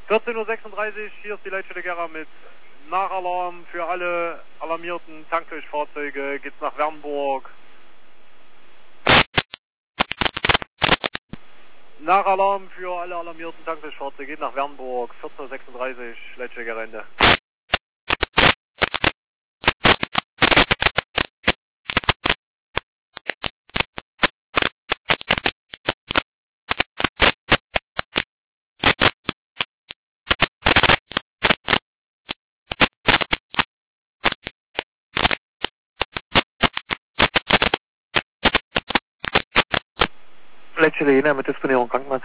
14:36 Uhr, hier ist die Leitstelle Gera mit Nachalarm für alle alarmierten Tankdurchfahrzeuge, geht's nach Wernburg. Nachalarm für alle alarmierten Tankdurchfahrzeuge, geht nach Wernburg, 14:36 Uhr, Leitstelle Gera Ende. Leitstelle Jena mit Disponierung Krankenwagen.